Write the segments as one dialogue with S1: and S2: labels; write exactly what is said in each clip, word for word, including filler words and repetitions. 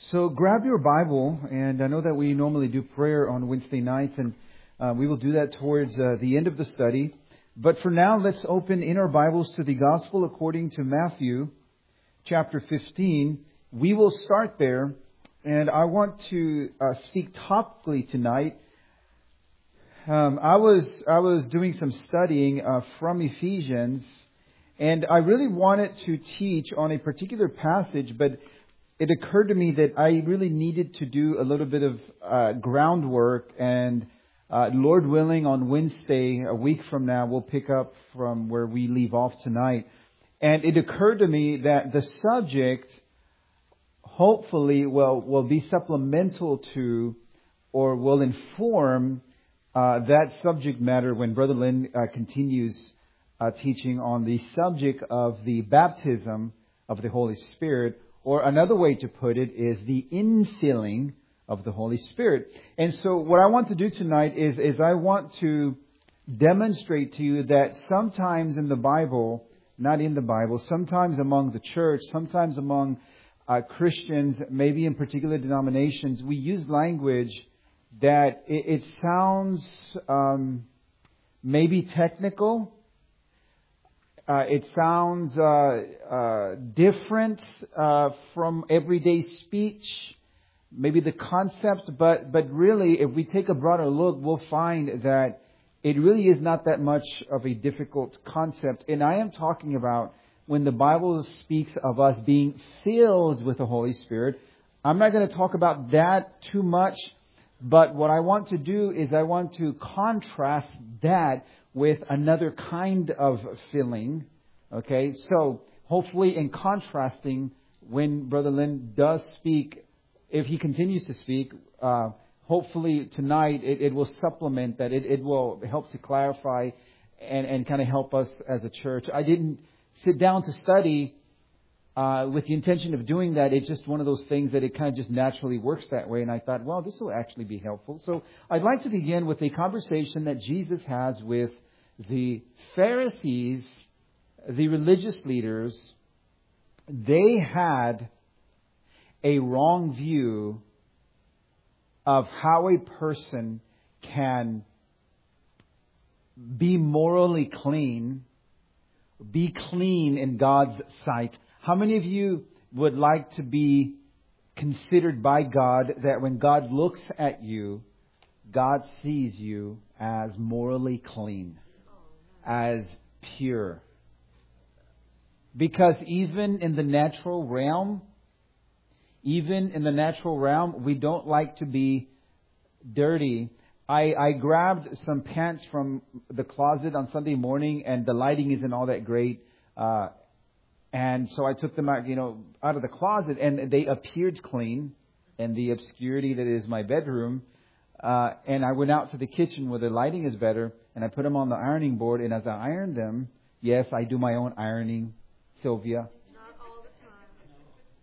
S1: So grab your Bible, and I know that we normally do prayer on Wednesday nights, and uh, we will do that towards uh, the end of the study. But for now, let's open in our Bibles to the Gospel according to Matthew, chapter fifteen. We will start there, and I want to uh, speak topically tonight. Um, I was I was doing some studying uh, from Ephesians, and I really wanted to teach on a particular passage, but it occurred to me that I really needed to do a little bit of uh, groundwork, and uh, Lord willing, on Wednesday, a week from now, we'll pick up from where we leave off tonight. And it occurred to me that the subject, hopefully, will will be supplemental to, or will inform uh, that subject matter when Brother Lynn uh, continues uh, teaching on the subject of the baptism of the Holy Spirit. Or another way to put it is the infilling of the Holy Spirit. And so what I want to do tonight is, is I want to demonstrate to you that sometimes in the Bible, not in the Bible, sometimes among the church, sometimes among uh, Christians, maybe in particular denominations, we use language that it, it sounds um, maybe technical. Uh, it sounds uh, uh, different uh, from everyday speech, maybe the concept, but but really, if we take a broader look, we'll find that it really is not that much of a difficult concept. And I am talking about when the Bible speaks of us being filled with the Holy Spirit. I'm not going to talk about that too much, but what I want to do is I want to contrast that with another kind of filling. Okay, so hopefully in contrasting, when Brother Lynn does speak, if he continues to speak, uh, hopefully tonight it, it will supplement that. It, it will help to clarify and, and kind of help us as a church. I didn't sit down to study uh, with the intention of doing that. It's just one of those things that it kind of just naturally works that way. And I thought, well, this will actually be helpful. So I'd like to begin with a conversation that Jesus has with the Pharisees, the religious leaders. They had a wrong view of how a person can be morally clean, be clean in God's sight. How many of you would like to be considered by God that when God looks at you, God sees you as morally clean, as pure? Because even in the natural realm, even in the natural realm, we don't like to be dirty. I, I grabbed some pants from the closet on Sunday morning, and the lighting isn't all that great. Uh, and so I took them out, you know, out of the closet, and they appeared clean in the obscurity that is my bedroom. Uh, and I went out to the kitchen where the lighting is better, and I put them on the ironing board. And as I ironed them, yes, I do my own ironing, Sylvia.
S2: Not all the time.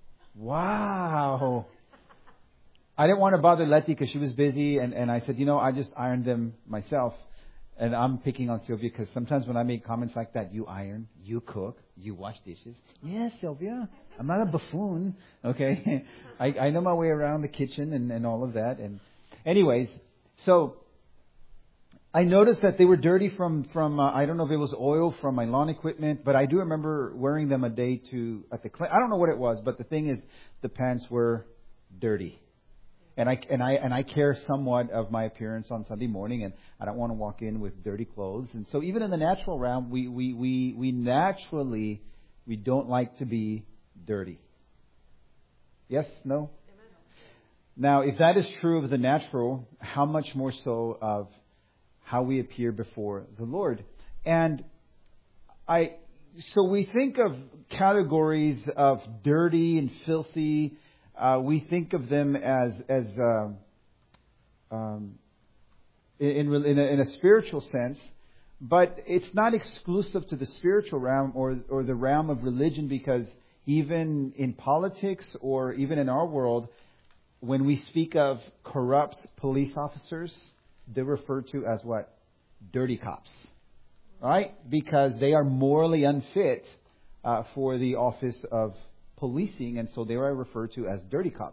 S1: Wow. I didn't want to bother Letty because she was busy, and, and I said, you know, I just ironed them myself. And I'm picking on Sylvia because sometimes when I make comments like that, you iron, you cook, you wash dishes. Yes, Sylvia, I'm not a buffoon. Okay. I, I know my way around the kitchen and, and all of that. And anyways, so I noticed that they were dirty from, from uh, I don't know if it was oil from my lawn equipment, but I do remember wearing them a day to at the clinic. I don't know what it was, but the thing is, the pants were dirty. And I and I and I care somewhat of my appearance on Sunday morning, and I don't want to walk in with dirty clothes. And so even in the natural realm, we we we, we naturally we don't like to be dirty. Yes? No?
S2: Amen.
S1: Now, if that is true of the natural, how much more so of how we appear before the Lord? And I so we think of categories of dirty and filthy. Uh, we think of them as as uh, um, in in a, in a spiritual sense, but it's not exclusive to the spiritual realm or or the realm of religion, because even in politics or even in our world, when we speak of corrupt police officers, they're referred to as what? Dirty cops, right? Because they are morally unfit uh, for the office of policing, and so they are referred to as dirty cops.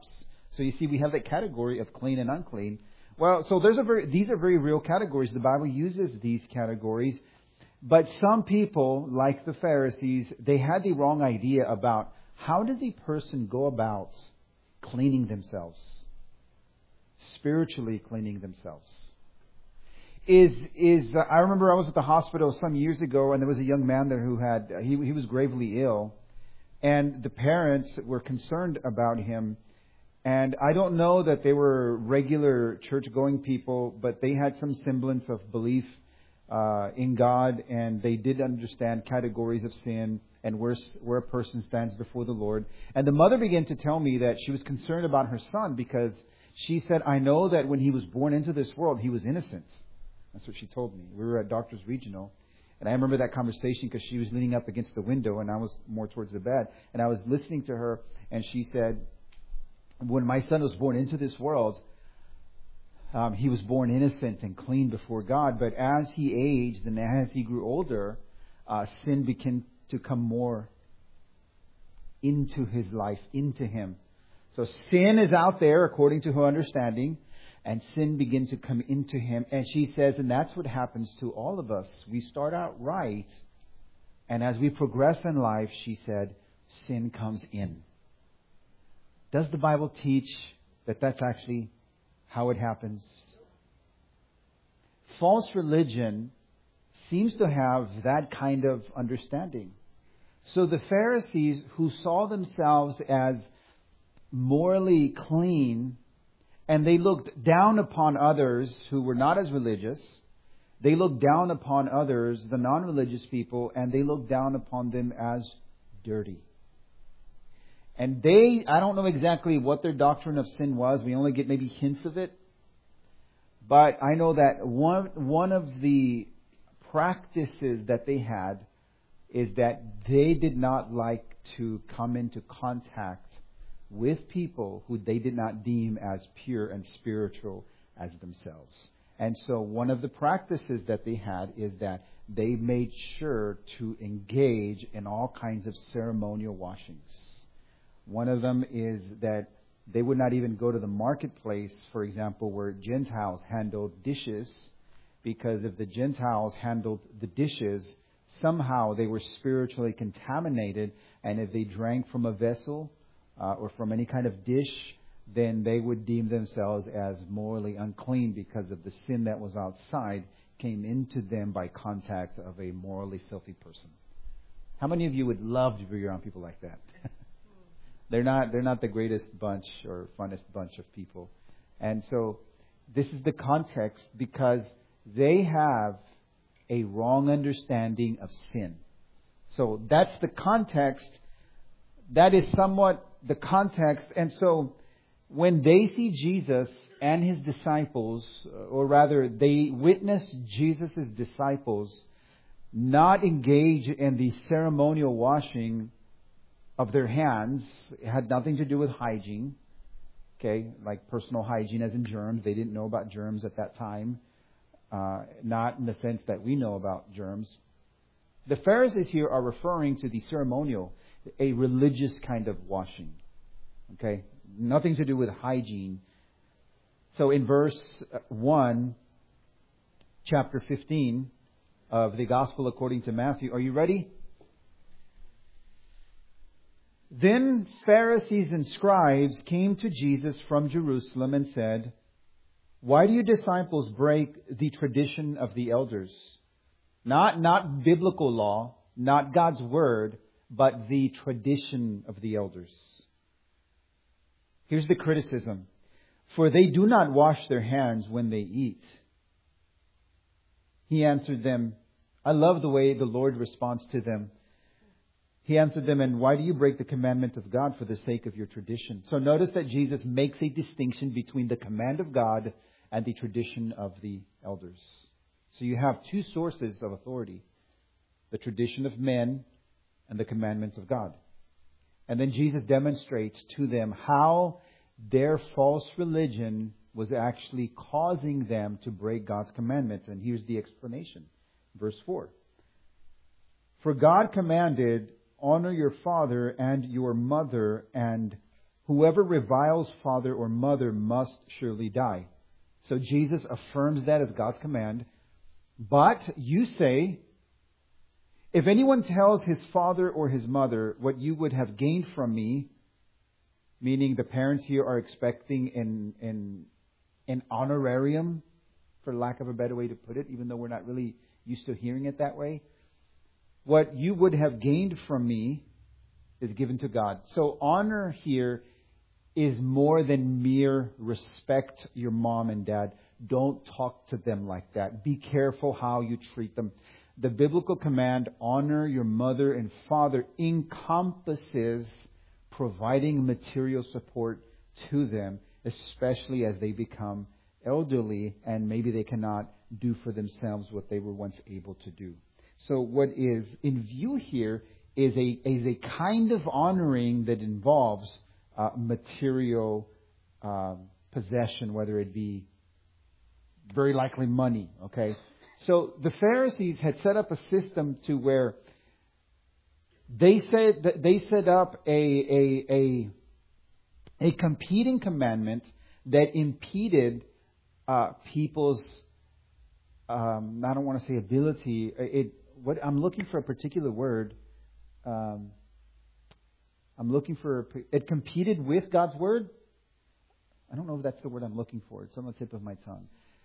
S1: So you see, we have that category of clean and unclean. Well, so there's a very, these are very real categories. The Bible uses these categories. But some people, like the Pharisees, they had the wrong idea about how does a person go about cleaning themselves, spiritually cleaning themselves. Is is uh, I remember I was at the hospital some years ago, and there was a young man there who had he he was gravely ill, and the parents were concerned about him. And I don't know that they were regular church-going people, but they had some semblance of belief uh, in God, and they did understand categories of sin and where where a person stands before the Lord. And the mother began to tell me that she was concerned about her son because she said, "I know that when he was born into this world, he was innocent." That's what she told me. We were at Doctors Regional, and I remember that conversation because she was leaning up against the window, and I was more towards the bed, and I was listening to her, and she said, "When my son was born into this world, um, he was born innocent and clean before God. But as he aged and as he grew older, uh, sin began to come more into his life, into him." So sin is out there according to her understanding, and sin begins to come into him. And she says, and that's what happens to all of us. We start out right, and as we progress in life, she said, sin comes in. Does the Bible teach that that's actually how it happens? False religion seems to have that kind of understanding. So the Pharisees, who saw themselves as morally clean, and they looked down upon others who were not as religious, they looked down upon others, the non-religious people, and they looked down upon them as dirty. And they, I don't know exactly what their doctrine of sin was. We only get maybe hints of it. But I know that one one of the practices that they had is that they did not like to come into contact with people who they did not deem as pure and spiritual as themselves. And so one of the practices that they had is that they made sure to engage in all kinds of ceremonial washings. One of them is that they would not even go to the marketplace, for example, where Gentiles handled dishes, because if the Gentiles handled the dishes, somehow they were spiritually contaminated, and if they drank from a vessel uh, or from any kind of dish, then they would deem themselves as morally unclean because of the sin that was outside came into them by contact of a morally filthy person. How many of you would love to be around people like that? They're not they're not the greatest bunch or funnest bunch of people. And so this is the context, because they have a wrong understanding of sin. So that's the context. That is somewhat the context. And so when they see Jesus and His disciples, or rather they witness Jesus' disciples not engage in the ceremonial washing of their hands, it had nothing to do with hygiene, okay, like personal hygiene as in germs. They didn't know about germs at that time, uh, not in the sense that we know about germs. The Pharisees here are referring to the ceremonial, a religious kind of washing, okay, nothing to do with hygiene. So in verse one, chapter fifteen of the Gospel according to Matthew, are you ready? Then Pharisees and scribes came to Jesus from Jerusalem and said, "Why do your disciples break the tradition of the elders?" Not, not biblical law, not God's word, but the tradition of the elders. Here's the criticism. "For they do not wash their hands when they eat." He answered them. I love the way the Lord responds to them. He answered them, "And why do you break the commandment of God for the sake of your tradition?" So notice that Jesus makes a distinction between the command of God and the tradition of the elders. So you have two sources of authority: the tradition of men and the commandments of God. And then Jesus demonstrates to them how their false religion was actually causing them to break God's commandments. And here's the explanation. Verse four. "For God commanded, 'Honor your father and your mother,' and Whoever reviles father or mother must surely die. So Jesus affirms that as God's command. But you say, if anyone tells his father or his mother what you would have gained from me, meaning the parents here are expecting an, an, an honorarium, for lack of a better way to put it, even though we're not really used to hearing it that way. What you would have gained from me is given to God. So honor here is more than mere respect your mom and dad. Don't talk to them like that. Be careful how you treat them. The biblical command, honor your mother and father, encompasses providing material support to them, especially as they become elderly and maybe they cannot do for themselves what they were once able to do. So what is in view here is a, is a kind of honoring that involves uh, material uh, possession, whether it be very likely money, okay? So the Pharisees had set up a system to where they said that they set up a a a, a competing commandment that impeded uh, people's um, I don't want to say ability. It what I'm looking for a particular word. Um, I'm looking for it competed with God's word. I don't know if that's the word I'm looking for. It's on the tip of my tongue.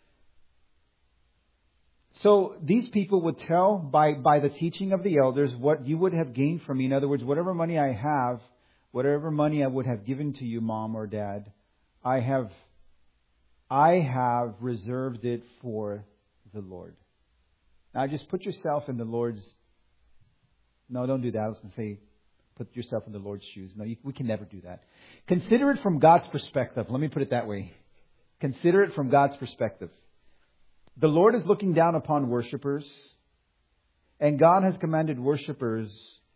S1: So these people would tell by, by the teaching of the elders what you would have gained from me. In other words, whatever money I have, whatever money I would have given to you, mom or dad, I have, I have reserved it for the Lord. Now just put yourself in the Lord's, no, don't do that. I was going to say, put yourself in the Lord's shoes. No, you, we can never do that. Consider it from God's perspective. Let me put it that way. Consider it from God's perspective. The Lord is looking down upon worshipers, and God has commanded worshipers,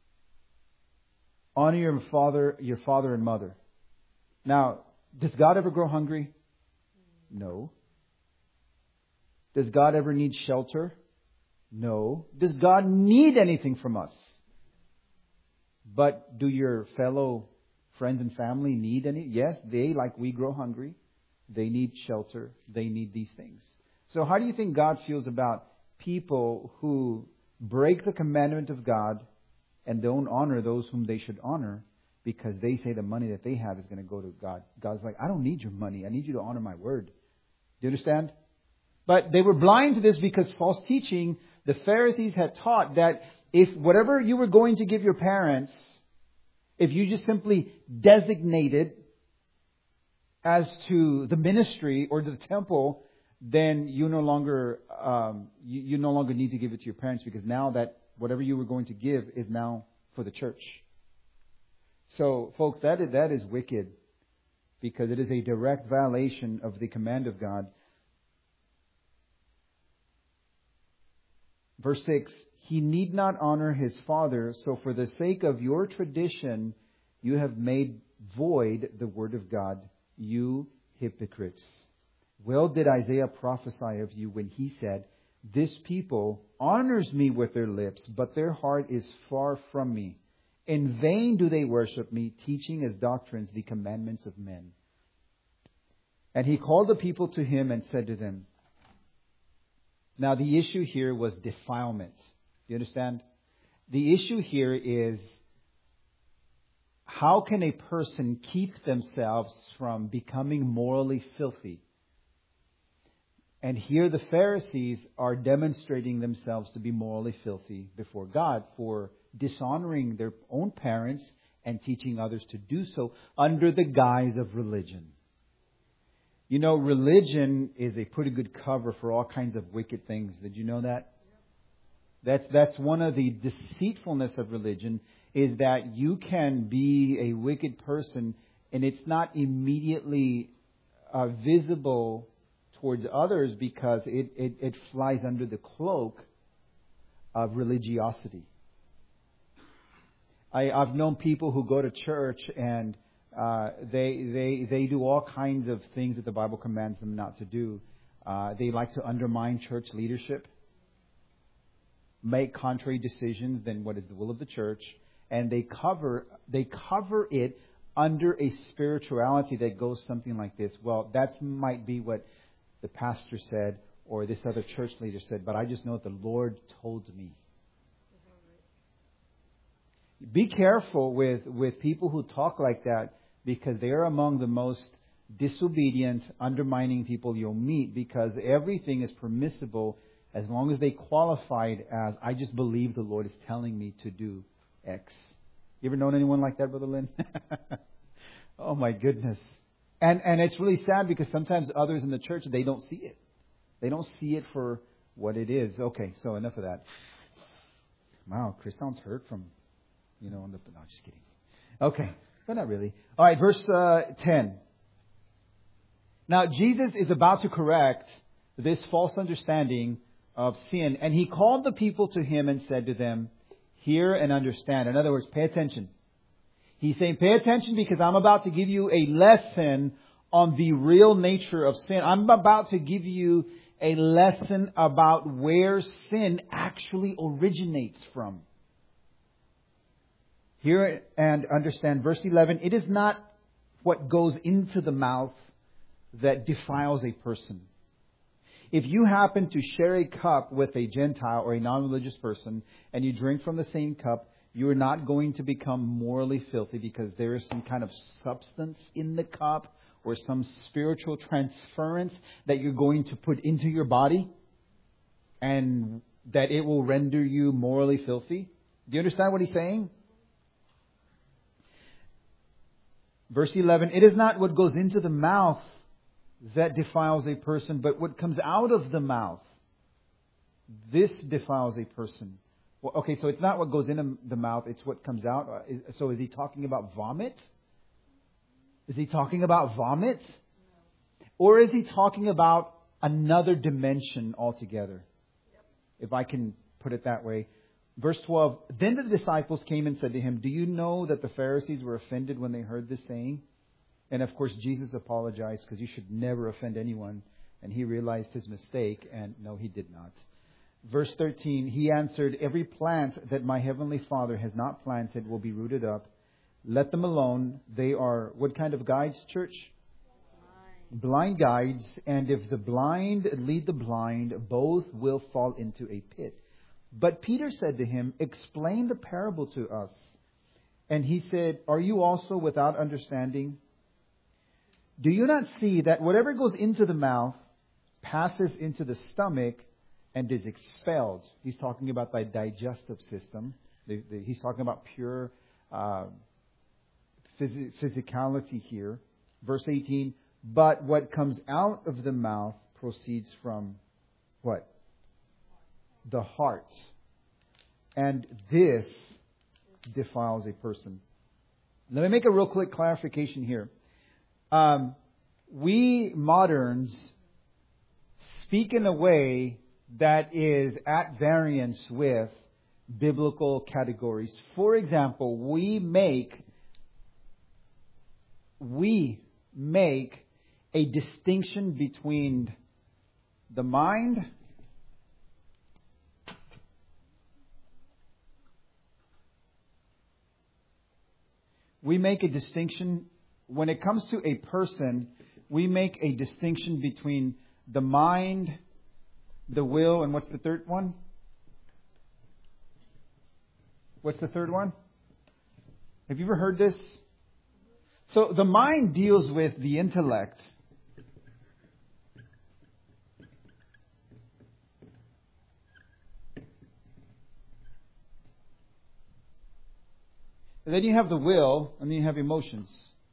S1: honor your father, your father and mother. Now, does God ever grow hungry? No. Does God ever need shelter? No. Does God need anything from us? But do your fellow friends and family need any? Yes, they, like we, grow hungry. They need shelter. They need these things. So how do you think God feels about people who break the commandment of God and don't honor those whom they should honor because they say the money that they have is going to go to God? God's like, I don't need your money. I need you to honor my word. Do you understand? But they were blind to this because false teaching, the Pharisees had taught that if whatever you were going to give your parents, if you just simply designated as to the ministry or to the temple, then you no longer um, you, you no longer need to give it to your parents because now that whatever you were going to give is now for the church. So, folks, that is, that is wicked because it is a direct violation of the command of God. Verse six, he need not honor his father, so for the sake of your tradition, you have made void the word of God, you hypocrites. Well did Isaiah prophesy of you when he said, this people honors me with their lips, but their heart is far from me. In vain do they worship me, teaching as doctrines the commandments of men. And he called the people to him and said to them, now the issue here was defilement. You understand? The issue here is, how can a person keep themselves from becoming morally filthy? And here the Pharisees are demonstrating themselves to be morally filthy before God for dishonoring their own parents and teaching others to do so under the guise of religion. You know, religion is a pretty good cover for all kinds of wicked things. Did you know that? That's that's one of the deceitfulness of religion, is that you can be a wicked person and it's not immediately uh, visible towards others because it, it, it flies under the cloak of religiosity. I, I've known people who go to church and uh, they they they do all kinds of things that the Bible commands them not to do. Uh, they like to undermine church leadership, make contrary decisions than what is the will of the church, and they cover they cover it under a spirituality that goes something like this. Well, that might be what the pastor said or this other church leader said, but I just know that the Lord told me. Be careful with, with people who talk like that, because they are among the most disobedient, undermining people you'll meet, because everything is permissible as long as they qualify it as, I just believe the Lord is telling me to do X. You ever known anyone like that, Brother Lynn? Oh my goodness. And and it's really sad, because sometimes others in the church, they don't see it. They don't see it for what it is. Okay, so enough of that. Wow, Chris sounds hurt from, you know, on the, no, just kidding. Okay, but not really. All right, verse uh, ten. Now, Jesus is about to correct this false understanding of sin. And He called the people to Him and said to them, hear and understand. In other words, pay attention. He's saying, pay attention, because I'm about to give you a lesson on the real nature of sin. I'm about to give you a lesson about where sin actually originates from. Hear and understand. Verse eleven, it is not what goes into the mouth that defiles a person. If you happen to share a cup with a Gentile or a non-religious person and you drink from the same cup, you are not going to become morally filthy, because there is some kind of substance in the cup or some spiritual transference that you're going to put into your body, and that it will render you morally filthy. Do you understand what He's saying? Verse eleven, it is not what goes into the mouth that defiles a person, but what comes out of the mouth. This defiles a person. Well, okay, so it's not what goes in the mouth, it's what comes out. So is He talking about vomit? Is He talking about vomit? Or is He talking about another dimension altogether? If I can put it that way. Verse twelve, then the disciples came and said to Him, do you know that the Pharisees were offended when they heard this saying? And of course, Jesus apologized, because you should never offend anyone. And He realized His mistake, and no, He did not. Verse thirteen, He answered, every plant that my heavenly Father has not planted will be rooted up. Let them alone. They are, what kind of guides, church? Blind. Blind guides. And if the blind lead the blind, both will fall into a pit. But Peter said to Him, explain the parable to us. And He said, are you also without understanding? Do you not see that whatever goes into the mouth passes into the stomach and is expelled? He's talking about the digestive system. The, the, he's talking about pure uh, phys- physicality here. Verse eighteen, but what comes out of the mouth proceeds from what? The heart. And this defiles a person. Let me make a real quick clarification here. Um, we moderns speak in a way that is at variance with biblical categories. For example, we make we make a distinction between the mind we make a distinction when it comes to a person. We make a distinction between the mind, the will, and what's the third one? What's the third one? Have you ever heard this? So the mind deals with the intellect. And then you have the will, and then you have emotions.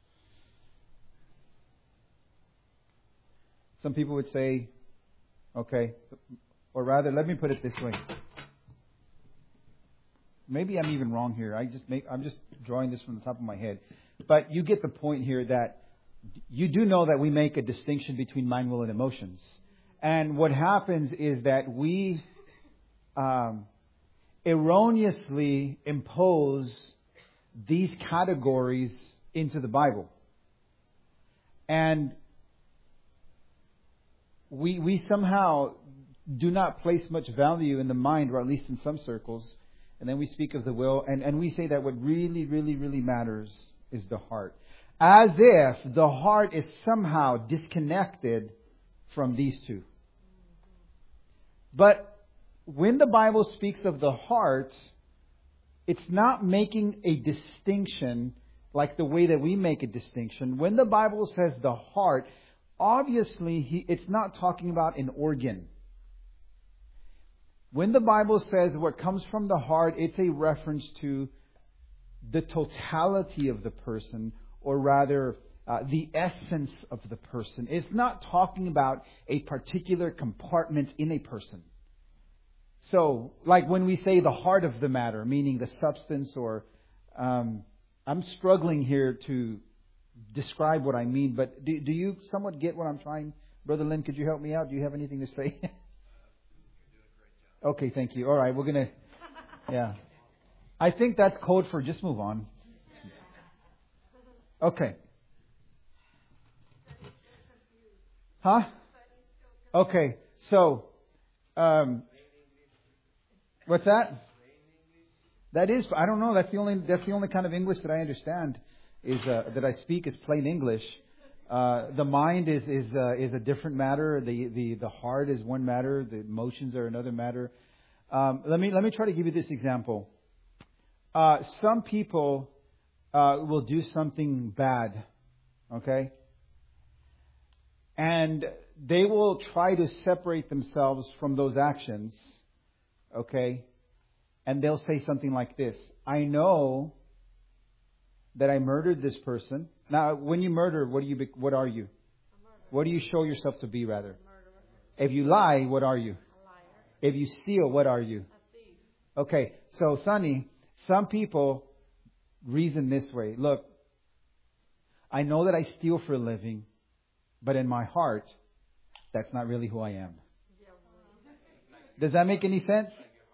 S1: Some people would say, okay, or rather, let me put it this way. Maybe I'm even wrong here. I just make, I'm just drawing this from the top of my head. But you get the point here that you do know that we make a distinction between mind, will, and emotions. And what happens is that we um, erroneously impose these categories into the Bible. And we we somehow do not place much value in the mind, or at least in some circles. And then we speak of the will, and, and we say that what really, really, really matters is the heart. As if the heart is somehow disconnected from these two. But when the Bible speaks of the heart, it's not making a distinction like the way that we make a distinction. When the Bible says the heart, obviously he, it's not talking about an organ. When the Bible says what comes from the heart, it's a reference to the totality of the person, or rather uh, the essence of the person. It's not talking about a particular compartment in a person. So, like when we say the heart of the matter, meaning the substance, or um, I'm struggling here to describe what I mean, but do, do you somewhat get what I'm trying? Brother Lynn, could you help me out? Do you have anything to say? Okay, thank you. All right, we're going to, yeah. I think that's code for just move on. Okay. Huh? Okay, so, um, what's that? That is, I don't know. That's the only, that's the only kind of English that I understand, is uh, that I speak is plain English. Uh, the mind is is uh, is a different matter. The, the the heart is one matter. The emotions are another matter. Um, let me let me try to give you this example. Uh, some people uh, will do something bad, okay, and they will try to separate themselves from those actions, okay, and they'll say something like this: "I know that I murdered this person." Now, when you murder, what do you? Be, what are you? What do you show yourself to be? Rather, if you lie, what are you? If you steal, what are you? Okay, so Sonny, some people reason this way: look, I know that I steal for a living, but in my heart, that's not really who I am. Does that make any sense?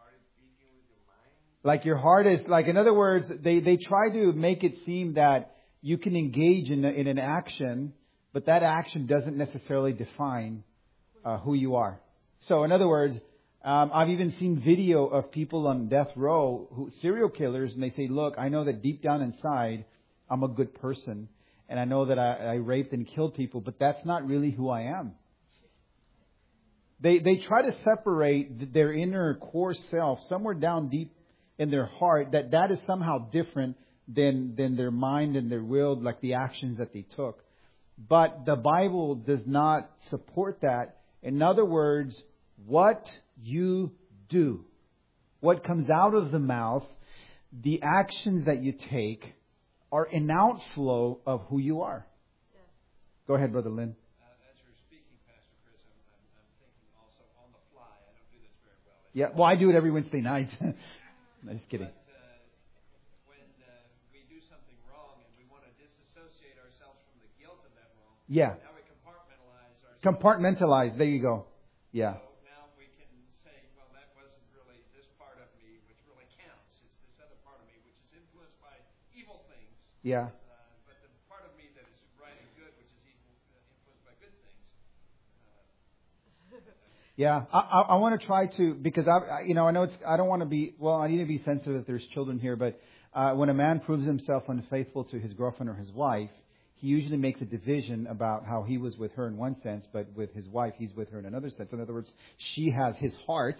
S1: Like your heart is, like, in other words, they, they try to make it seem that you can engage in, a, in an action, but that action doesn't necessarily define uh, who you are. So in other words, um, I've even seen video of people on death row, who serial killers, and they say, look, I know that deep down inside, I'm a good person, and I know that I, I raped and killed people, but that's not really who I am. They, they try to separate their inner core self somewhere down deep in their heart, that that is somehow different than than their mind and their will, like the actions that they took. But the Bible does not support that. In other words, what you do, what comes out of the mouth, the actions that you take are an outflow of who you are. Yes. Go ahead, Brother Lynn.
S3: Uh, as you're speaking, Pastor Chris, I'm, I'm, I'm thinking also on the fly. I don't do this very well.
S1: Yeah, well, I do it every Wednesday night. No, just kidding.
S3: But, uh, when uh, we do something wrong and we want to disassociate ourselves from the guilt of that wrong,
S1: yeah.
S3: Now we compartmentalize ourselves.
S1: Compartmentalize. There you go. Yeah.
S3: So now we can say, well, that wasn't really this part of me which really counts. It's this other part of me which is influenced by evil things.
S1: Yeah.
S3: Uh, but the part of me that is right and good, which is evil, uh, influenced by good things. Uh,
S1: Yeah, I, I, I want to try to, because I, I, you know, I know it's, I don't want to be, well, I need to be sensitive that there's children here, but uh, when a man proves himself unfaithful to his girlfriend or his wife, he usually makes a division about how he was with her in one sense, but with his wife, he's with her in another sense. In other words, she has his heart,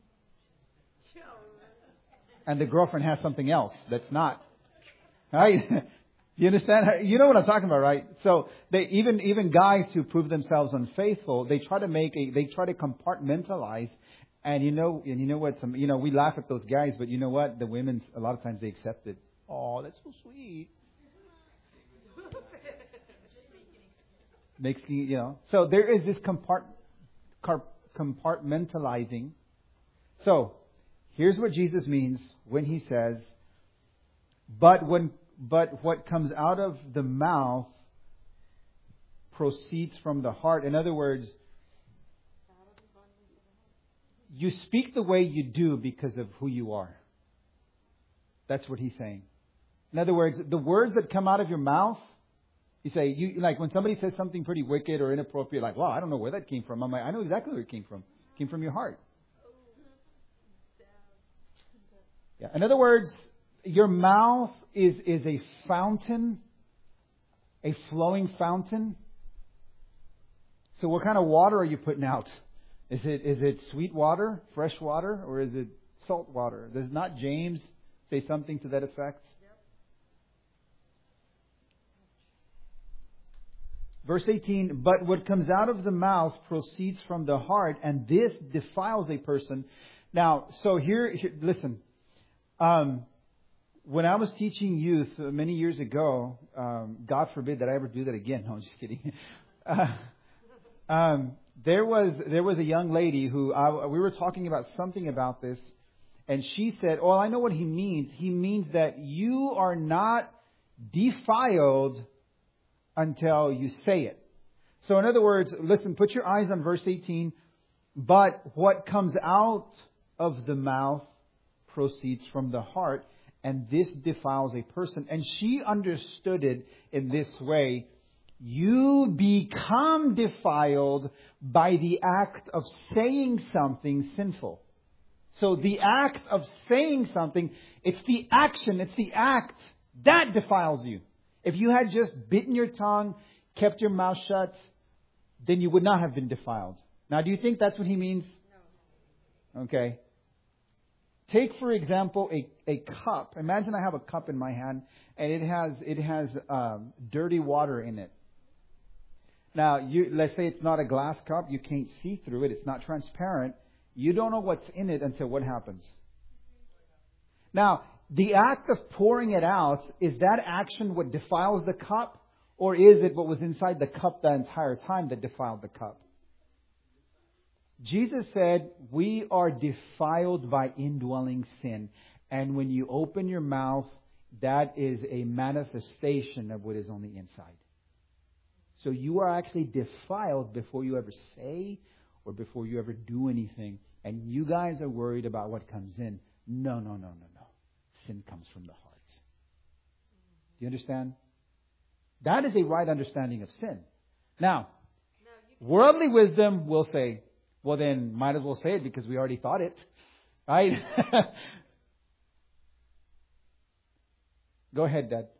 S1: and the girlfriend has something else that's not. Right? You understand? You know what I'm talking about, right? So they even even guys who prove themselves unfaithful, they try to make a they try to compartmentalize, and you know and you know what? Some you know we laugh at those guys, but you know what? The women a lot of times they accept it. Oh, that's so sweet. Makes you know. So there is this compart, compartmentalizing. So here's what Jesus means when he says, "But when." But what comes out of the mouth proceeds from the heart." In other words, you speak the way you do because of who you are. That's what he's saying. In other words, the words that come out of your mouth, you say, you like when somebody says something pretty wicked or inappropriate, like, "Wow, I don't know where that came from." I'm like, I know exactly where it came from. It came from your heart. Yeah. In other words, your mouth is, is a fountain A flowing fountain. So what kind of water are you putting out? Is it is it sweet water, fresh water, or is it salt water? Does not James say something to that effect? Yep. Verse eighteen, but what comes out of the mouth proceeds from the heart, and this defiles a person. Now, so here, here listen. Um, when I was teaching youth many years ago, um, God forbid that I ever do that again. No, I'm just kidding. Uh, Um, there was there was a young lady who I, we were talking about something about this, and she said, "Oh, I know what he means. He means that you are not defiled until you say it." So, in other words, listen. Put your eyes on verse eighteen. But what comes out of the mouth proceeds from the heart, and this defiles a person. And she understood it in this way. You become defiled by the act of saying something sinful. So the act of saying something, it's the action, it's the act that defiles you. If you had just bitten your tongue, kept your mouth shut, then you would not have been defiled. Now, do you think that's what he means? No. Okay. Take, for example, a, a cup. Imagine I have a cup in my hand, and it has it has um, dirty water in it. Now, you, let's say it's not a glass cup. You can't see through it. It's not transparent. You don't know what's in it until what happens. Now, the act of pouring it out, is that action what defiles the cup? Or is it what was inside the cup the entire time that defiled the cup? Jesus said, we are defiled by indwelling sin. And when you open your mouth, that is a manifestation of what is on the inside. So you are actually defiled before you ever say or before you ever do anything. And you guys are worried about what comes in. No, no, no, no, no. Sin comes from the heart. Do you understand? That is a right understanding of sin. Now, worldly wisdom will say, well then, might as well say it because we already thought it. Right? Go ahead, Dad.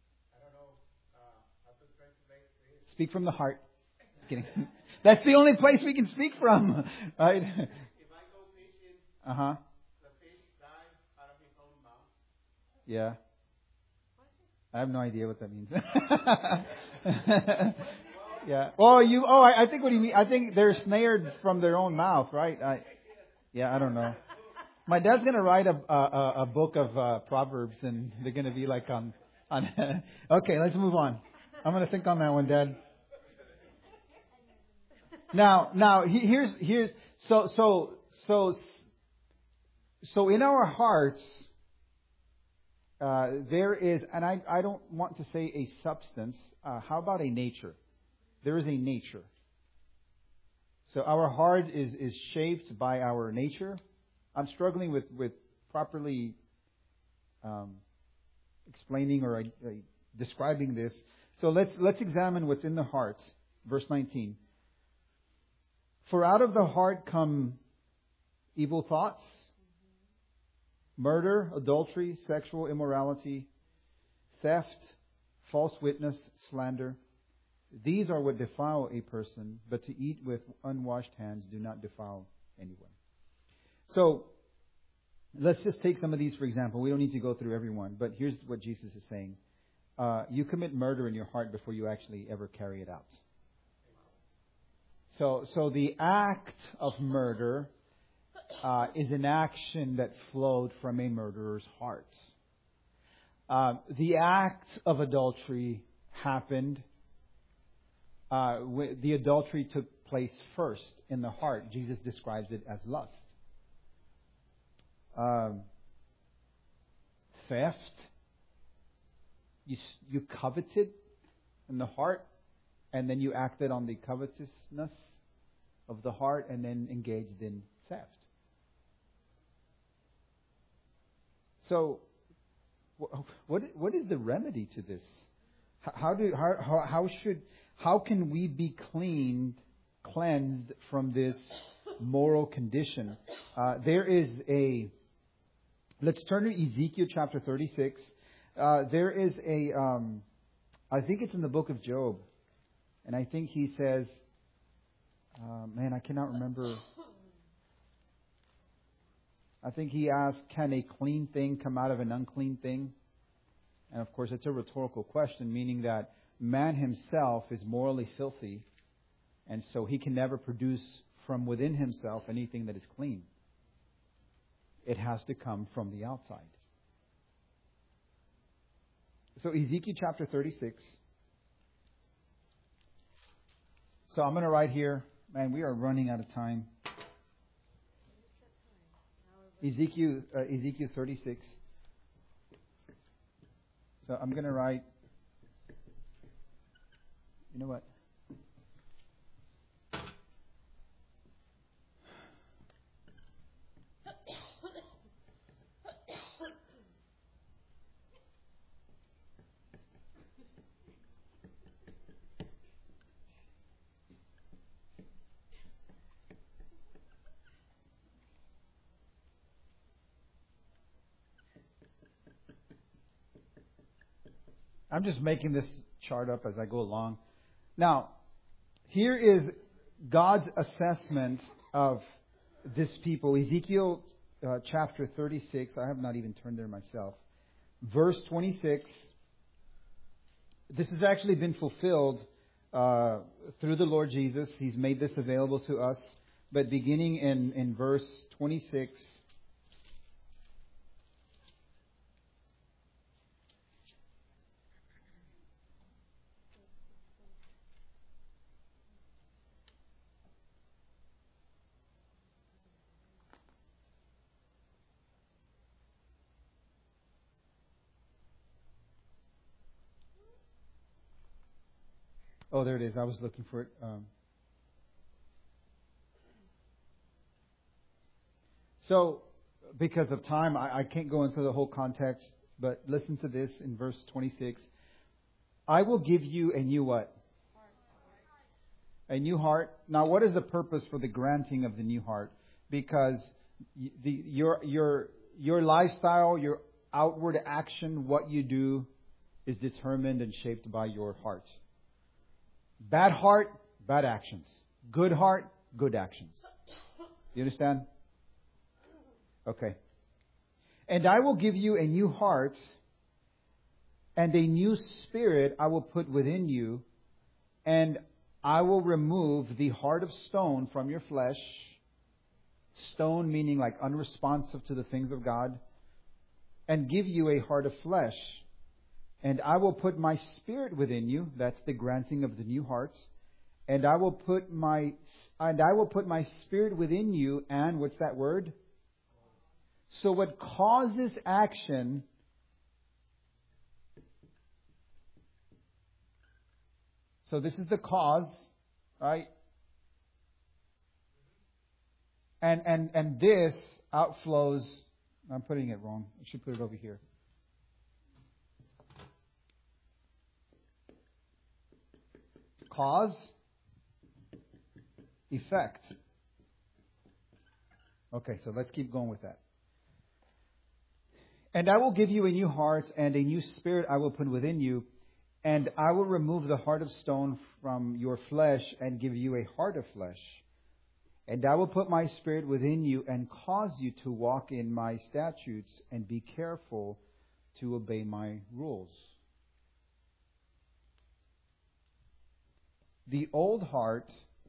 S1: Speak from the heart. Just kidding. That's the only place we can speak from. Right? If I go fishing, uh-huh. the fish dies out of his own mouth. Yeah. I have no idea what that means. Yeah. Oh, you. Oh, I, I think what you mean. I think they're snared from their own mouth, right? I, yeah, I don't know. My dad's gonna write a a, a book of uh, proverbs, and they're gonna be like on on. Okay, let's move on. I'm gonna think on that one, Dad. Now, now here's here's so so so so in our hearts uh, there is, and I I don't want to say a substance. Uh, how about a nature? There is a nature. So our heart is is shaped by our nature. I'm struggling with with properly um, explaining or uh, describing this. So let's let's examine what's in the heart. Verse nineteen. For out of the heart come evil thoughts, murder, adultery, sexual immorality, theft, false witness, slander. These are what defile a person, but to eat with unwashed hands do not defile anyone. So let's just take some of these for example. We don't need to go through every one, but here's what Jesus is saying. Uh, you commit murder in your heart before you actually ever carry it out. So, so the act of murder uh, is an action that flowed from a murderer's heart. Uh, the act of adultery happened. Uh, w- the adultery took place first in the heart. Jesus describes it as lust. Um, theft. You you coveted in the heart. And then you acted on the covetousness of the heart and then engaged in theft. So, what what is the remedy to this? How do how how should how can we be cleaned, cleansed from this moral condition? Uh, there is a. Let's turn to Ezekiel chapter thirty-six. Uh, there is a. Um, I think it's in the book of Job. And I think he says, uh, man, I cannot remember. I think he asked, can a clean thing come out of an unclean thing? And of course, it's a rhetorical question, meaning that man himself is morally filthy, and so he can never produce from within himself anything that is clean. It has to come from the outside. So Ezekiel chapter thirty-six. So I'm going to write here. Man, we are running out of time. Ezekiel, uh, Ezekiel thirty-six. So I'm going to write, you know what? I'm just making this chart up as I go along. Now, here is God's assessment of this people. Ezekiel uh, chapter thirty-six. I have not even turned there myself. Verse twenty-six. This has actually been fulfilled uh, through the Lord Jesus. He's made this available to us. But beginning in, in verse twenty-six. Oh, there it is. I was looking for it. Um, so, because of time, I, I can't go into the whole context, but listen to this in verse twenty-six. I will give you a new what? A new heart. Now, what is the purpose for the granting of the new heart? Because the, your your your lifestyle, your outward action, what you do, is determined and shaped by your heart. Bad heart, bad actions. Good heart, good actions. You understand? Okay. And I will give you a new heart, and a new spirit I will put within you, and I will remove the heart of stone from your flesh. Stone meaning like unresponsive to the things of God. And give you a heart of flesh. And I will put my spirit within you. That's the granting of the new heart. And I will put my and I will put my spirit within you. And what's that word? So what causes action? So this is the cause, right? And and and this outflows. I'm putting it wrong. I should put it over here. Cause, effect. Okay, so let's keep going with that. And I will give you a new heart, and a new spirit I will put within you, and I will remove the heart of stone from your flesh and give you a heart of flesh. And I will put my spirit within you and cause you to walk in my statutes and be careful to obey my rules. The old heart,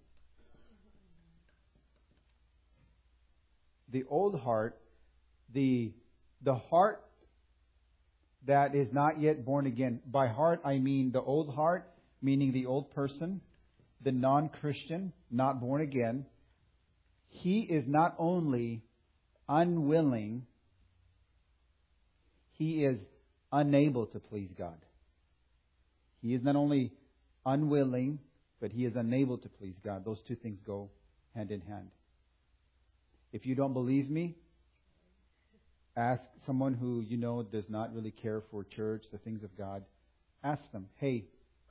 S1: the old heart, the, the heart that is not yet born again. By heart, I mean the old heart, meaning the old person, the non-Christian, not born again. He is not only unwilling, he is unable to please God. He is not only unwilling, but he is unable to please God. Those two things go hand in hand. If you don't believe me, ask someone who you know does not really care for church, the things of God. Ask them, hey,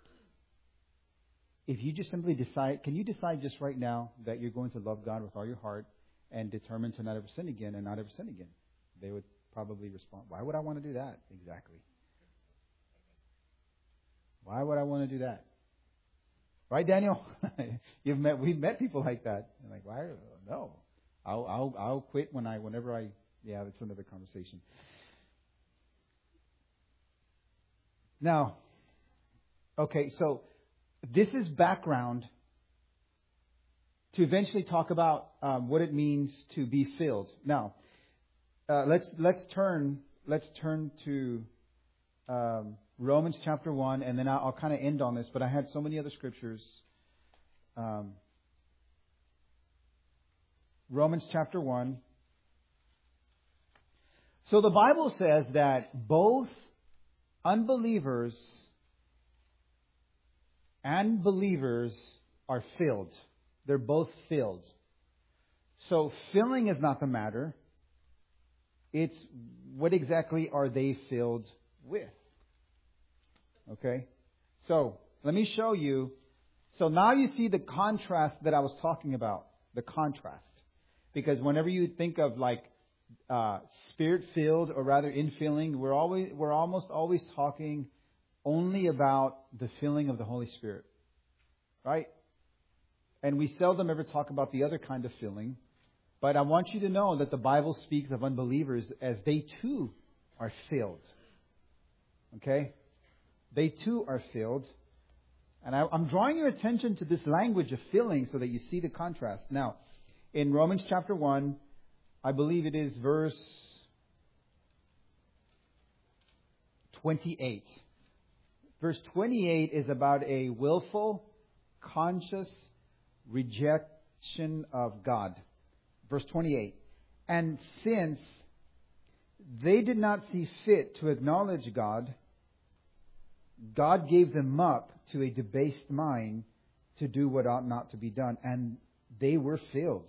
S1: if you just simply decide, can you decide just right now that you're going to love God with all your heart and determine to not ever sin again and not ever sin again? They would probably respond, why would I want to do that? Exactly. Why would I want to do that? Right, Daniel? You've met, we've met people like that. You're like, why? No. I'll, I'll, I'll quit when I, whenever I, yeah, that's another conversation. Now, okay, so this is background to eventually talk about um, what it means to be filled. Now, uh, let's let's turn let's turn to um, Romans chapter one, and then I'll, I'll kind of end on this. But I had so many other scriptures. Um, Romans chapter one. So the Bible says that both unbelievers and believers are filled. They're both filled. So filling is not the matter. It's what exactly are they filled with? Okay? So let me show you. So now you see the contrast that I was talking about. The contrast. Because whenever you think of like uh, spirit-filled or rather infilling, we're always we're almost always talking only about the filling of the Holy Spirit. Right? And we seldom ever talk about the other kind of filling. But I want you to know that the Bible speaks of unbelievers as they too are filled. Okay? They too are filled. And I, I'm drawing your attention to this language of filling so that you see the contrast. Now, in Romans chapter one, I believe it is verse twenty-eight. Verse twenty-eight is about a willful, conscious rejection of God. Verse twenty-eight. And since they did not see fit to acknowledge God, God gave them up to a debased mind to do what ought not to be done. And they were filled.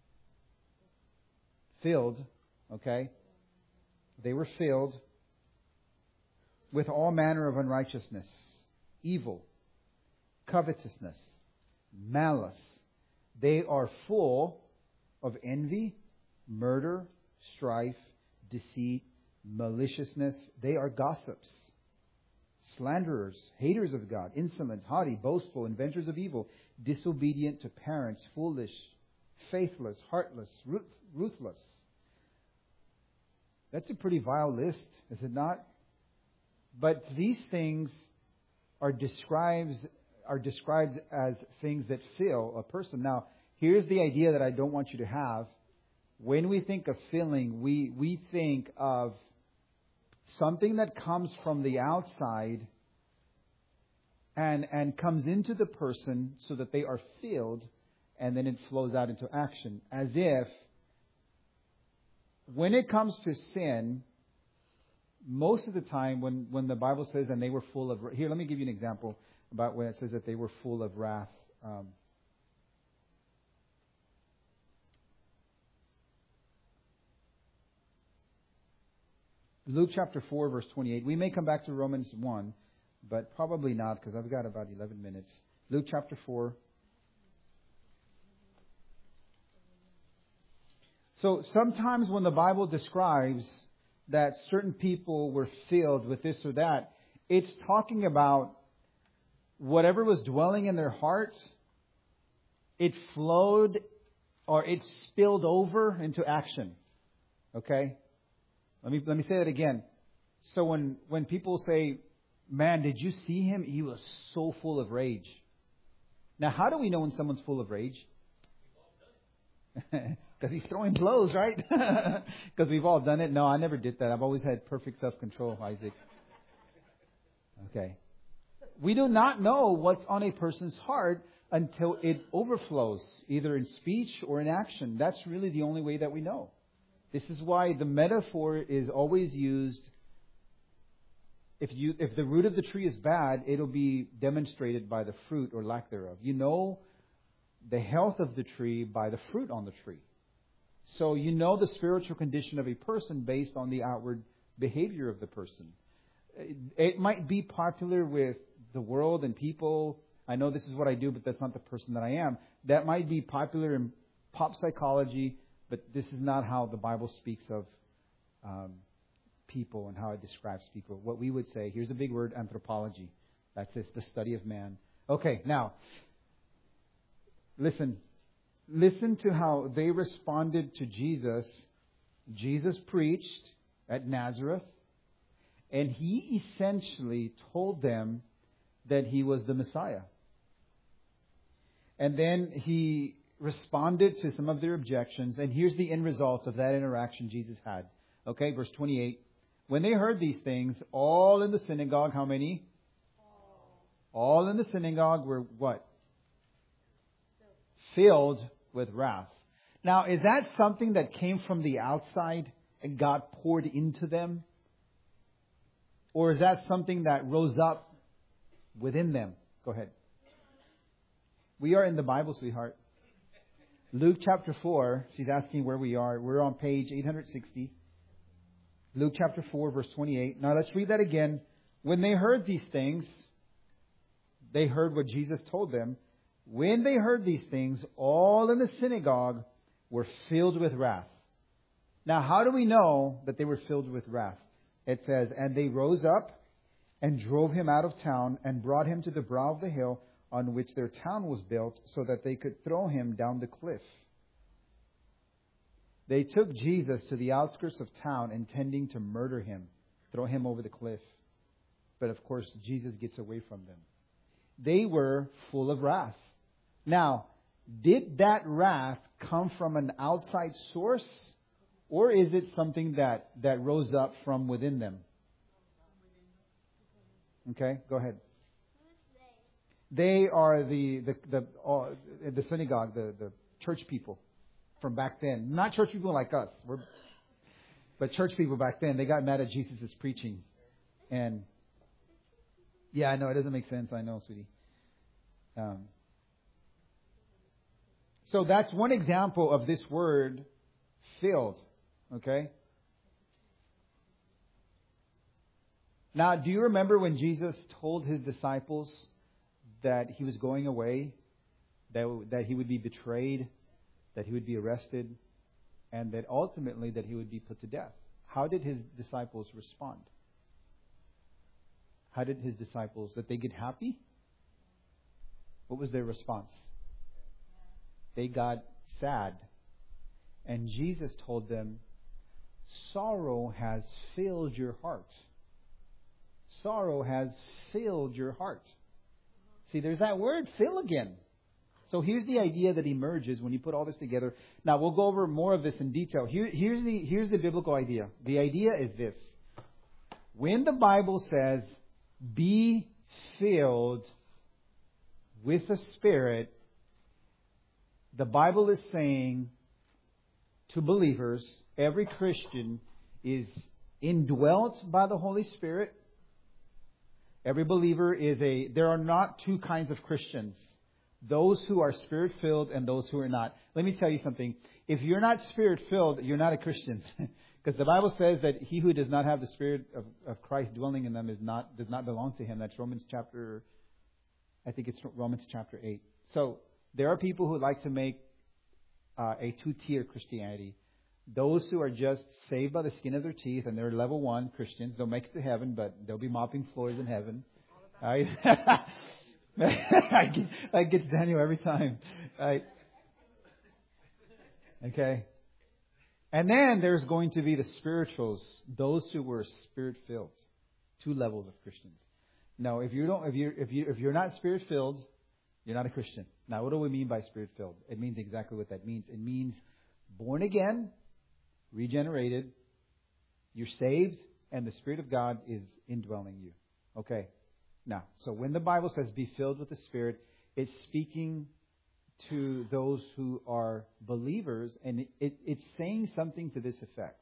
S1: Filled, okay? They were filled with all manner of unrighteousness, evil, covetousness, malice. They are full of envy, murder, strife, deceit, maliciousness. They are gossips, slanderers, haters of God, insolent, haughty, boastful, inventors of evil, disobedient to parents, foolish, faithless, heartless, ruthless. That's a pretty vile list, is it not? But these things are described, are described as things that fill a person. Now, here's the idea that I don't want you to have. When we think of filling, we, we think of something that comes from the outside and, and comes into the person so that they are filled, and then it flows out into action. As if when it comes to sin, most of the time when, when the Bible says, and they were full of... Here, let me give you an example about when it says that they were full of wrath. Um, Luke chapter four, verse twenty-eight. We may come back to Romans one, but probably not because I've got about eleven minutes. Luke chapter four. So sometimes when the Bible describes that certain people were filled with this or that, it's talking about whatever was dwelling in their hearts, it flowed or it spilled over into action. Okay? Let me let me say that again. So when, when people say, man, did you see him? He was so full of rage. Now, how do we know when someone's full of rage? Because he's throwing blows, right? Because we've all done it. No, I never did that. I've always had perfect self-control, Isaac. Okay. We do not know what's on a person's heart until it overflows, either in speech or in action. That's really the only way that we know. This is why the metaphor is always used. If you, if the root of the tree is bad, it'll be demonstrated by the fruit or lack thereof. You know the health of the tree by the fruit on the tree. So you know the spiritual condition of a person based on the outward behavior of the person. It, it might be popular with the world and people. I know this is what I do, but that's not the person that I am. That might be popular in pop psychology, but this is not how the Bible speaks of um, people and how it describes people. What we would say, here's a big word, anthropology. That's it, the study of man. Okay, now, listen. Listen to how they responded to Jesus. Jesus preached at Nazareth, and he essentially told them that he was the Messiah. And then he responded to some of their objections, and here's the end result of that interaction Jesus had. Okay, verse twenty-eight. When they heard these things, all in the synagogue, how many? All in the synagogue were what? Filled with wrath. Now, is that something that came from the outside and God poured into them? Or is that something that rose up within them? Go ahead. We are in the Bible, sweetheart. Luke chapter four. She's asking where we are. We're on page eight hundred sixty. Luke chapter four, verse twenty-eight. Now let's read that again. When they heard these things, they heard what Jesus told them. When they heard these things, all in the synagogue were filled with wrath. Now, how do we know that they were filled with wrath? It says, and they rose up and drove him out of town and brought him to the brow of the hill on which their town was built, so that they could throw him down the cliff. They took Jesus to the outskirts of town, intending to murder him, throw him over the cliff. But of course, Jesus gets away from them. They were full of wrath. Now, did that wrath come from an outside source, or is it something that, that rose up from within them? Okay, go ahead. They are the the the, uh, the synagogue, the, the church people from back then. Not church people like us, We're, but church people back then. They got mad at Jesus' preaching, and yeah, I know it doesn't make sense. I know, sweetie. Um, so that's one example of this word, filled. Okay. Now, do you remember when Jesus told his disciples that he was going away, that, that he would be betrayed, that he would be arrested, and that ultimately that he would be put to death? How did his disciples respond? How did his disciples, that they get happy? What was their response? They got sad. And Jesus told them, sorrow has filled your heart. Sorrow has filled your heart. See, there's that word, fill again. So here's the idea that emerges when you put all this together. Now, we'll go over more of this in detail. Here, here's the, here's the biblical idea. The idea is this. When the Bible says, be filled with the Spirit, the Bible is saying to believers, every Christian is indwelt by the Holy Spirit. Every believer is a, there are not two kinds of Christians. Those who are Spirit-filled and those who are not. Let me tell you something. If you're not Spirit-filled, you're not a Christian. Because the Bible says that he who does not have the Spirit of, of Christ dwelling in them is not, does not belong to him. That's Romans chapter, I think it's Romans chapter eight. So there are people who like to make uh, a two-tier Christianity. Those who are just saved by the skin of their teeth and they're level one Christians, they'll make it to heaven, but they'll be mopping floors in heaven. I, I, get, I get Daniel every time. Right? Okay. And then there's going to be the spirituals, those who were Spirit-filled. Two levels of Christians. No, if you don't, if you if you if you're not Spirit-filled, you're not a Christian. Now, what do we mean by Spirit-filled? It means exactly what that means. It means born again, regenerated, you're saved, and the Spirit of God is indwelling you. Okay. Now, so when the Bible says be filled with the Spirit, it's speaking to those who are believers, and it, it, it's saying something to this effect.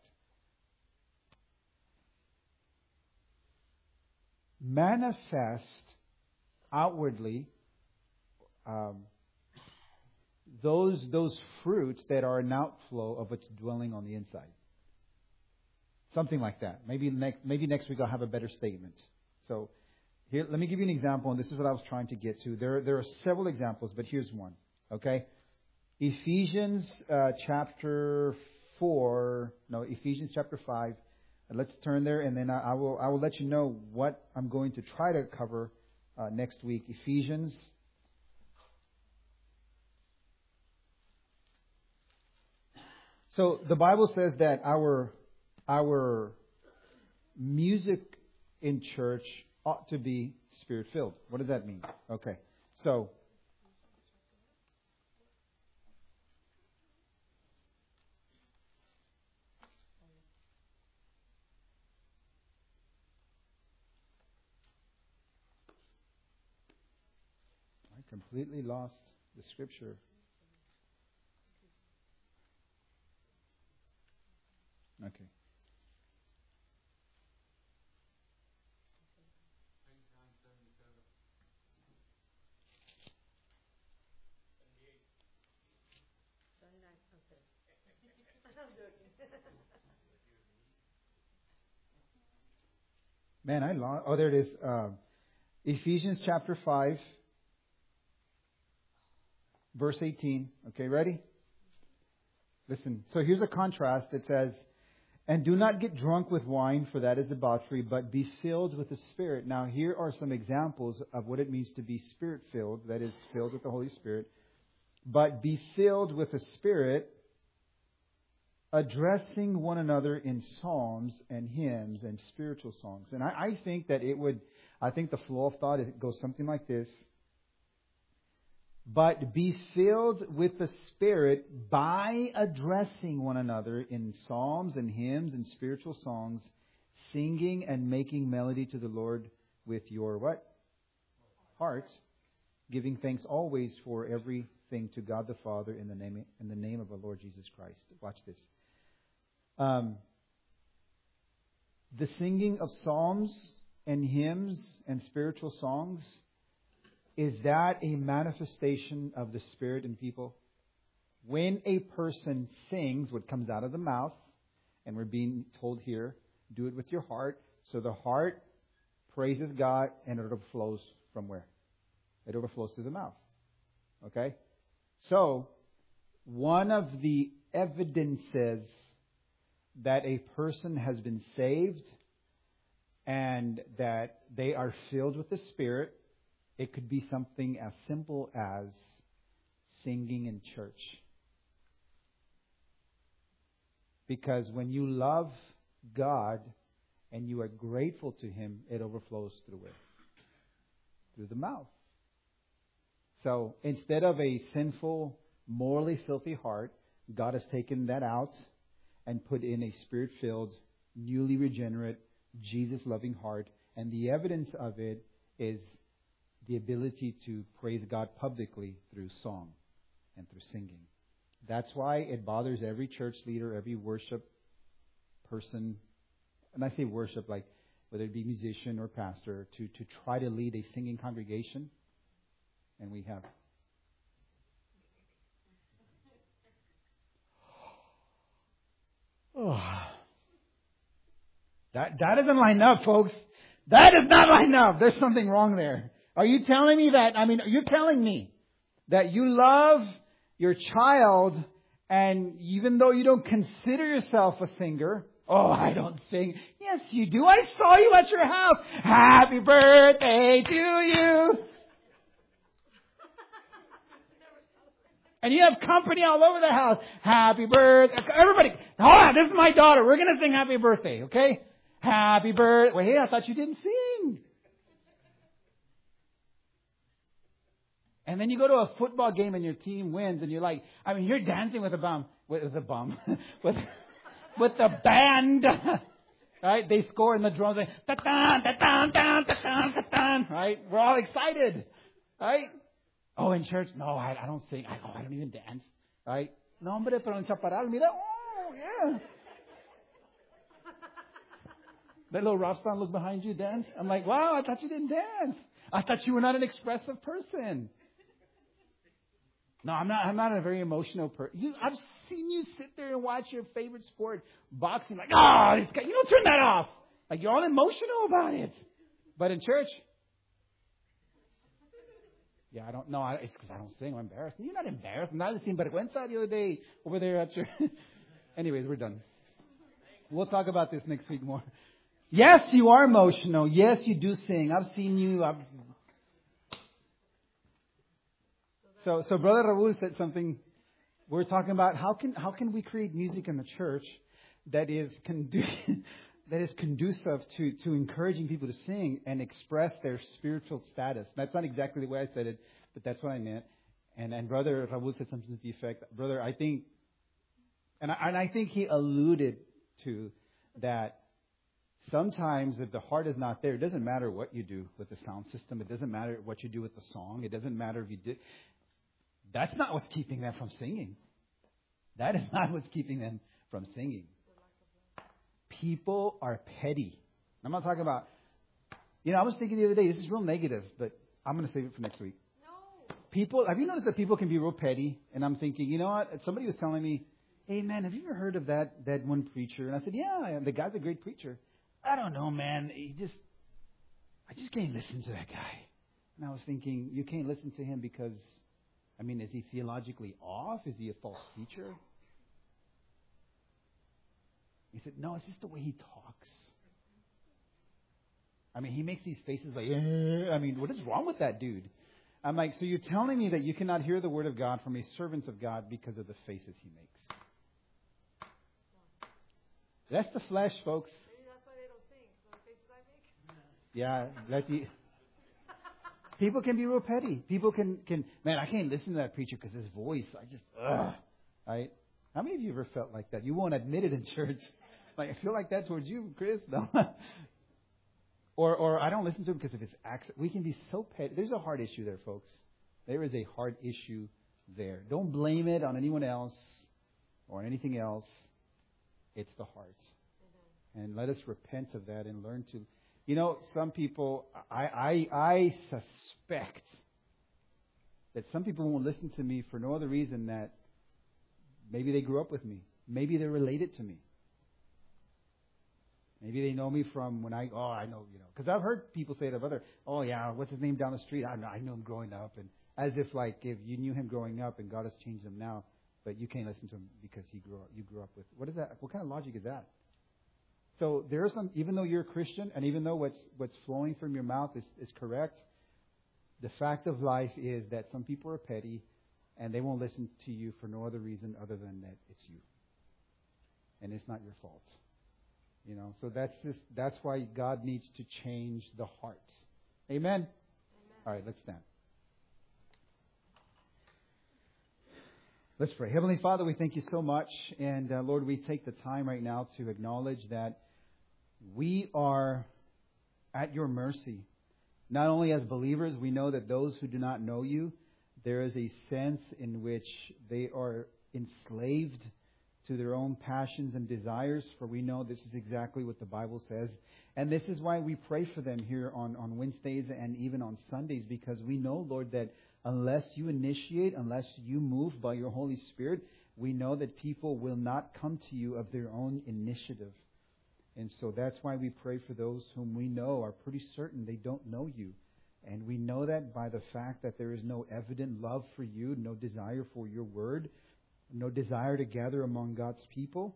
S1: Manifest outwardly um, those those fruits that are an outflow of what's dwelling on the inside. Something like that. Maybe next maybe next week I'll have a better statement. So here, let me give you an example, and this is what I was trying to get to. There, there are several examples, but here's one. Okay, Ephesians uh, chapter four. No, Ephesians chapter five. And let's turn there, and then I, I will I will let you know what I'm going to try to cover uh, next week. Ephesians. So the Bible says that our our music in church ought to be Spirit-filled. What does that mean? Okay. So I completely lost the scripture. Okay. Man, I lost. Oh, there it is. Uh, Ephesians chapter five, verse eighteen. Okay, ready? Listen. So here's a contrast. It says, "And do not get drunk with wine, for that is debauchery, but be filled with the Spirit." Now, here are some examples of what it means to be Spirit-filled. That is, filled with the Holy Spirit. But be filled with the Spirit, addressing one another in psalms and hymns and spiritual songs. And I, I think that it would, I think the flow of thought it goes something like this. But be filled with the Spirit by addressing one another in psalms and hymns and spiritual songs, singing and making melody to the Lord with your what? Heart, giving thanks always for everything to God the Father in the name in the name of our Lord Jesus Christ. Watch this. Um, the singing of psalms and hymns and spiritual songs, is that a manifestation of the Spirit in people? When a person sings what comes out of the mouth, and we're being told here, do it with your heart. So the heart praises God and it overflows from where? It overflows through the mouth. Okay? So, one of the evidences that a person has been saved and that they are filled with the Spirit, it could be something as simple as singing in church. Because when you love God and you are grateful to Him, it overflows through where? Through the mouth. So instead of a sinful, morally filthy heart, God has taken that out and put in a Spirit-filled, newly regenerate, Jesus-loving heart. And the evidence of it is the ability to praise God publicly through song and through singing. That's why it bothers every church leader, every worship person, and I say worship like whether it be musician or pastor, to, to try to lead a singing congregation. And we have. Oh. That, that doesn't line up, folks. That does not line up. There's something wrong there. Are you telling me that, I mean, you're telling me that you love your child, and even though you don't consider yourself a singer, oh, I don't sing. Yes, you do. I saw you at your house. Happy birthday to you. And you have company all over the house. Happy birthday. Everybody, hold on, this is my daughter. We're going to sing happy birthday, okay? Happy birthday. Wait, I thought you didn't sing. And then you go to a football game and your team wins and you're like, I mean, you're dancing with a bum, with a bum, with, with the band, right? They score and the drums like, ta-tan, ta-tan, ta-tan, ta-tan, ta-tan, right? We're all excited, right? Oh, in church? No, I, I don't sing. I, oh, I don't even dance, right? No, hombre, pero en chaparral, mira, oh, yeah. That little rock star look behind you, dance. I'm like, wow, I thought you didn't dance. I thought you were not an expressive person. No, I'm not. I'm not a very emotional person. You, I've seen you sit there and watch your favorite sport, boxing. Like, oh, this guy, you don't turn that off. Like you're all emotional about it. But in church, yeah, I don't know. It's because I don't sing. I'm embarrassed. You're not embarrassed. I'm not seeing vergüenza the other day over there at your. Anyways, we're done. We'll talk about this next week more. Yes, you are emotional. Yes, you do sing. I've seen you. I've So, so Brother Raul said something. We're talking about how can how can we create music in the church that is condu- that is conducive to, to encouraging people to sing and express their spiritual status. That's not exactly the way I said it, but that's what I meant. And and Brother Raul said something to the effect, Brother, I think, and I, and I think he alluded to that. Sometimes if the heart is not there, it doesn't matter what you do with the sound system. It doesn't matter what you do with the song. It doesn't matter if you did. That's not what's keeping them from singing. That is not what's keeping them from singing. People are petty. I'm not talking about, you know, I was thinking the other day, this is real negative, but I'm going to save it for next week.
S2: No.
S1: People, have you noticed that people can be real petty? And I'm thinking, you know what? Somebody was telling me, hey, man, have you ever heard of that, that one preacher? And I said, yeah, the guy's a great preacher. I don't know, man. He just, I just can't listen to that guy. And I was thinking, you can't listen to him because, I mean, is he theologically off? Is he a false teacher? He said, no, it's just the way he talks. I mean, he makes these faces like, eh. I mean, what is wrong with that dude? I'm like, so you're telling me that you cannot hear the word of God from a servant of God because of the faces he makes? That's the flesh, folks.
S2: Maybe that's why they don't sing. So the faces I make.
S1: Yeah, let the people can be real petty. People can can man, I can't listen to that preacher because his voice, I just ugh. Right? How many of you ever felt like that? You won't admit it in church. Like I feel like that towards you, Chris. No. or or I don't listen to him because of his accent. We can be so petty. There's a heart issue there, folks. There is a heart issue there. Don't blame it on anyone else or on anything else. It's the heart. Mm-hmm. And let us repent of that and learn to, you know, some people, I, I, I suspect that some people won't listen to me for no other reason that maybe they grew up with me. Maybe they're related to me. Maybe they know me from when I, oh, I know, you know, because I've heard people say to other, oh yeah, what's his name down the street? I know, I know him growing up. And as if like if you knew him growing up and God has changed him now, but you can't listen to him because he grew up, you grew up with. What is that? What kind of logic is that? So there are some, even though you're a Christian and even though what's what's flowing from your mouth is, is correct, the fact of life is that some people are petty and they won't listen to you for no other reason other than that it's you. And it's not your fault. You know, so that's just, that's why God needs to change the hearts. Amen? Amen. All right, let's stand. Let's pray. Heavenly Father, we thank you so much. And uh, Lord, we take the time right now to acknowledge that we are at your mercy. Not only as believers, we know that those who do not know you, there is a sense in which they are enslaved to their own passions and desires, for we know this is exactly what the Bible says. And this is why we pray for them here on, on Wednesdays and even on Sundays, because we know, Lord, that unless you initiate, unless you move by your Holy Spirit, we know that people will not come to you of their own initiative. And so that's why we pray for those whom we know are pretty certain they don't know you. And we know that by the fact that there is no evident love for you, no desire for your word, no desire to gather among God's people.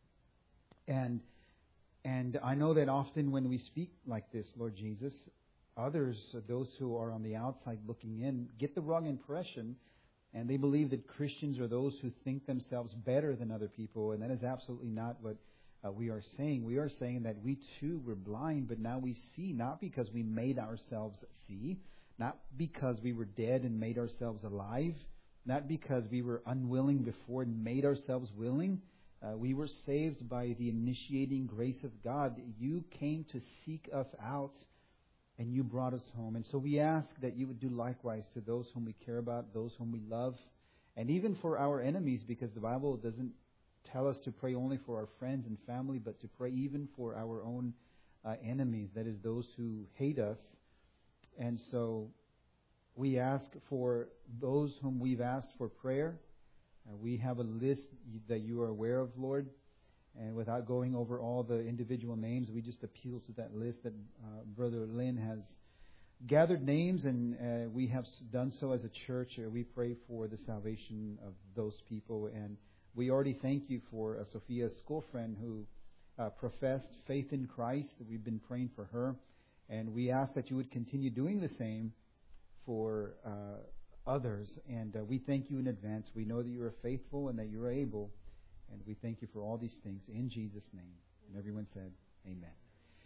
S1: And and I know that often when we speak like this, Lord Jesus, others, those who are on the outside looking in, get the wrong impression, and they believe that Christians are those who think themselves better than other people, and that is absolutely not what uh, we are saying. We are saying that we too were blind, but now we see, not because we made ourselves see, not because we were dead and made ourselves alive, not because we were unwilling before and made ourselves willing. Uh, we were saved by the initiating grace of God. You came to seek us out, and you brought us home. And so we ask that you would do likewise to those whom we care about, those whom we love, and even for our enemies, because the Bible doesn't tell us to pray only for our friends and family, but to pray even for our own uh, enemies, that is, those who hate us. And so we ask for those whom we've asked for prayer. Uh, we have a list that you are aware of, Lord. And without going over all the individual names, we just appeal to that list that uh, Brother Lynn has gathered names, and uh, we have done so as a church. Uh, we pray for the salvation of those people. And we already thank you for uh, Sophia's school friend who uh, professed faith in Christ. We've been praying for her. And we ask that you would continue doing the same for uh, others. And uh, we thank you in advance. We know that you are faithful and that you are able. And we thank you for all these things in Jesus' name. And everyone said, Amen.